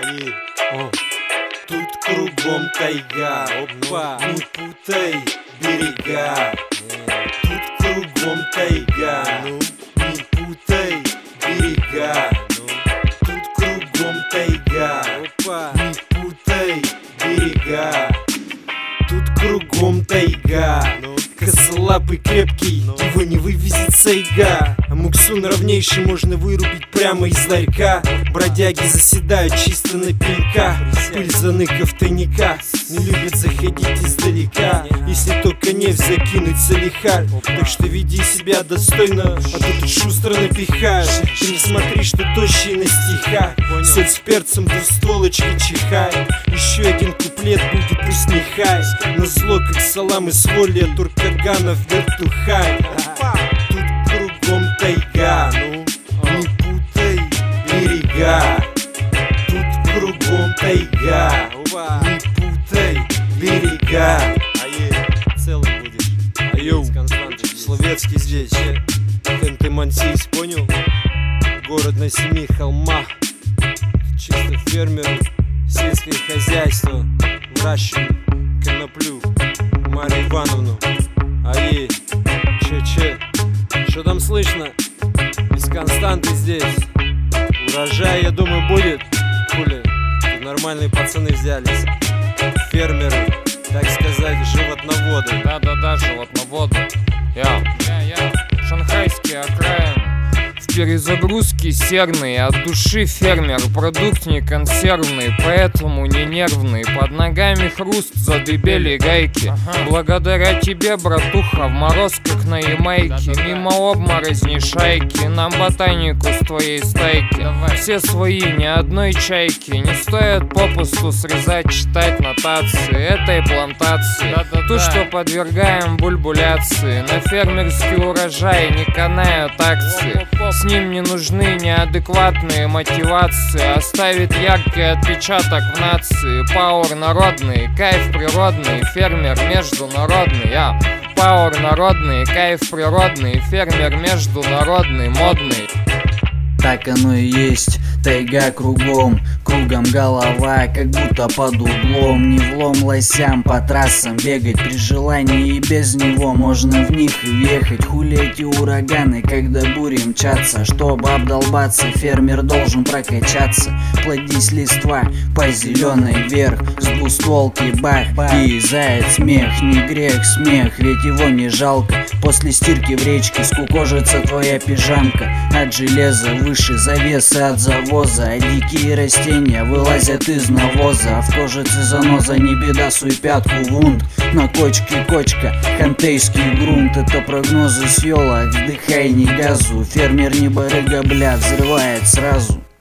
Тут кругом тайга, опа, не путай берега. Тут кругом тайга, не путай берега. Тут кругом тайга, опа, не путай берега. Тут кругом тайга, косолапый крепкий, его не вывезет сайга. А муксун ровнейший можно вырубить прямо из ларька. Бродяги заседают чисто на пеньках. Пыль заныков в тайниках не любят заходить издалека, если только нефть закинуть за лихарь. Так что веди себя достойно, а то тут шустро напихаешь. Ты не смотри, что тощий на стихах. Соль с перцем двустволочки чихай. Еще один куплет будет, пусть не хай. Назло, как салам из воли от Туркаганов вертухай. Тут кругом тайга, не путай берега. Тут кругом тайга, не путай берега. Целый будешь. Айоу, Словецкий здесь. Ханты-Мансийск, понял? Город на 7 холмах. Чисто фермер, сельское хозяйство. Выращиваем коноплю. Марию Ивановну. Ае, че? Что там слышно? Из Константы здесь. Урожай, я думаю, будет. Хули, тут нормальные пацаны взялись. Фермеры, так сказать, животноводы. Да, животноводы. Я. Шанхайский окраин. В перезагрузке серный, от души фермер. Продукт не консервный, поэтому не нервный. Под ногами хруст, задыбели гайки. Благодаря тебе, братуха, в мороз как на Ямайке. Мимо обморозни шайки, нам ботанику с твоей стайки. Все свои, ни одной чайки. Не стоит попусту срезать, читать нотации этой плантации. Ту, что подвергаем бульбуляции. На фермерский урожай не канают акции. С ним не нужны неадекватные мотивации. Оставит яркий отпечаток в нации. Пауэр народный, кайф природный. Фермер международный. Пауэр народный, кайф природный. Фермер международный, модный. Так оно и есть, тайга кругом, кругом голова, как будто под углом. Не влом лосям по трассам бегать, при желании и без него можно в них и въехать. Хули эти ураганы, когда бури мчатся, чтобы обдолбаться, фермер должен прокачаться. Плодись листва по зеленой вверх, с двустволки бах, и заяц смех, не грех смех, ведь его не жалко. После стирки в речке скукожится твоя пижамка, от железа выше завесы от завоза. А дикие растения вылазят из навоза, а в кожице заноза, не беда, суй пятку вунт. На кочке кочка, хантейский грунт. Это прогнозы с ёлок, вдыхай не газу. Фермер не барыга, бля, взрывает сразу.